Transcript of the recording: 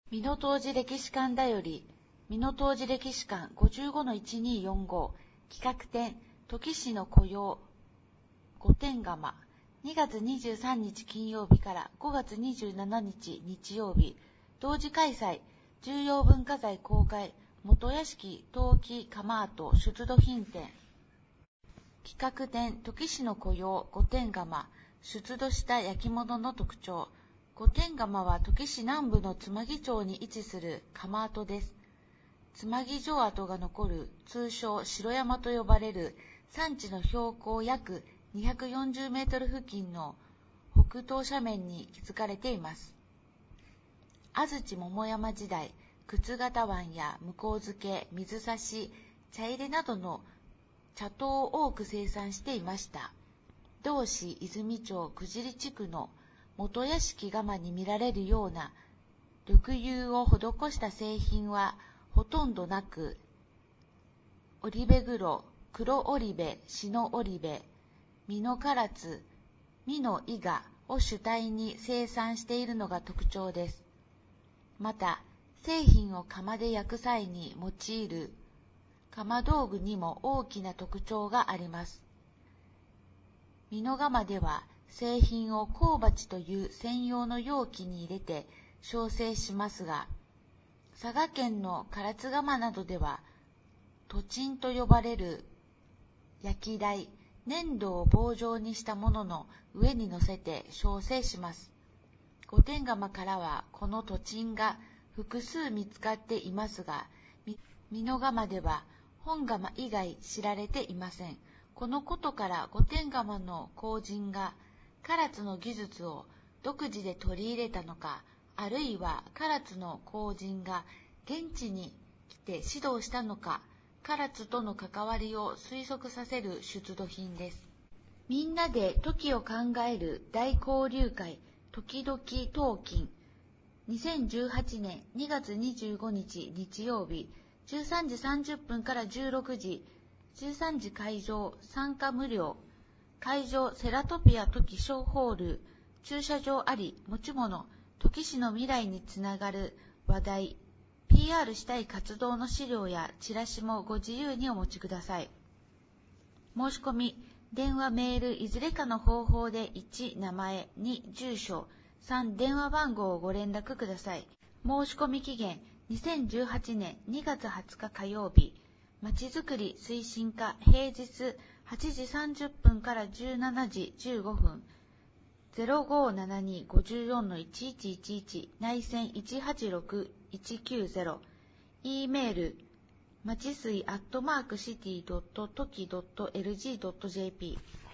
美濃東寺歴史館だより、美濃東寺歴史館 55-1245 企画展、土岐市の古窯、御殿窯、2月23日金曜日から5月27日日曜日、同時開催、重要文化財公開、元屋敷陶器窯跡出土品展。企画展、土岐市の古窯、御殿窯、出土した焼き物の特徴。御殿窯は土岐市南部の妻木町に位置する窯跡です。妻木城跡が残る通称城山と呼ばれる山地の標高約240メートル付近の北東斜面に築かれています。安土桃山時代、沓形湾や向付、水差し、茶入れなどの茶糖を多く生産していました。同市泉町久尻地区の元屋敷窯に見られるような緑釉を施した製品はほとんどなく、織部黒、黒織部、篠織部、美濃唐津、美濃伊賀を主体に生産しているのが特徴です。また、製品を窯で焼く際に用いる窯道具にも大きな特徴があります。美濃窯では、製品を香鉢という専用の容器に入れて焼成しますが、佐賀県の唐津窯などでは、土鎮と呼ばれる焼き台、粘土を棒状にしたものの上に乗せて焼成します。御殿窯からはこの土鎮が複数見つかっていますが、美濃窯では本窯以外知られていません。このことから御殿窯の工人が唐津の技術を独自で取り入れたのか、あるいは唐津の工人が現地に来て指導したのか、唐津との関わりを推測させる出土品です。みんなで時を考える大交流会、時々陶金。2018年2月25日日曜日、13時30分から16時、13時会場、参加無料。会場セラトピア土岐小ホール、駐車場あり、持ち物、土岐市の未来につながる話題、PR したい活動の資料やチラシもご自由にお持ちください。申し込み、電話メールいずれかの方法で1、名前、2、住所、3、電話番号をご連絡ください。申し込み期限、2018年2月20日火曜日、まちづくり推進課平日8時30分から17時15分、0572-54-1111 内線186190、E メール、まちすい@city.toki.lg.jp